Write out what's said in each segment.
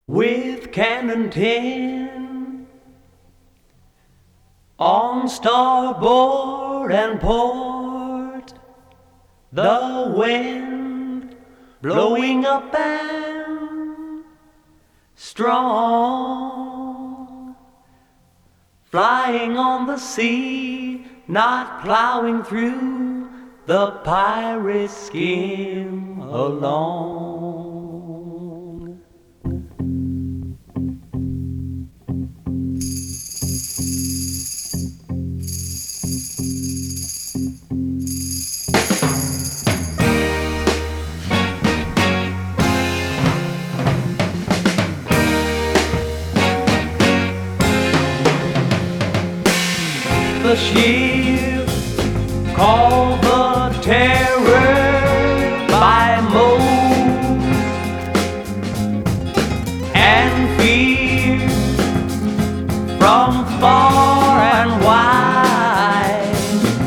with cannon 10 on starboard and port, the wind blowing up and strong, flying on the sea, not plowing through, the pirates skim along. The ship called the Terror by most, and fear from far and wide.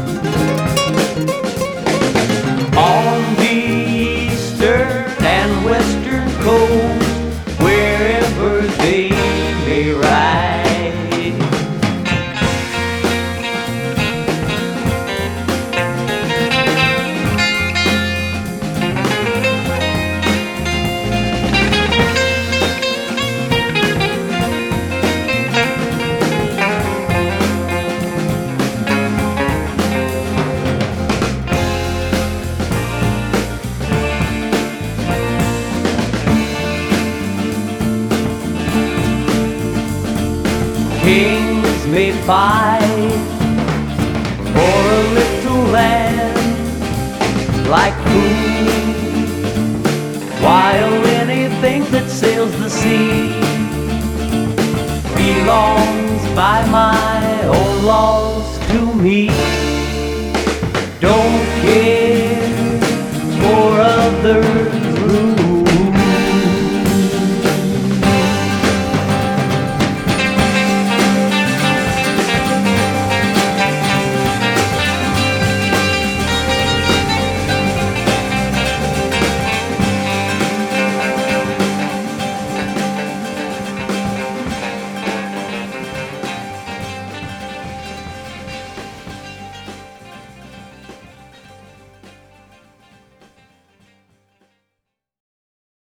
On the eastern and western coast, wherever they may ride. Kings may fight for a little land like food, while anything that sails the sea belongs by my own laws to me.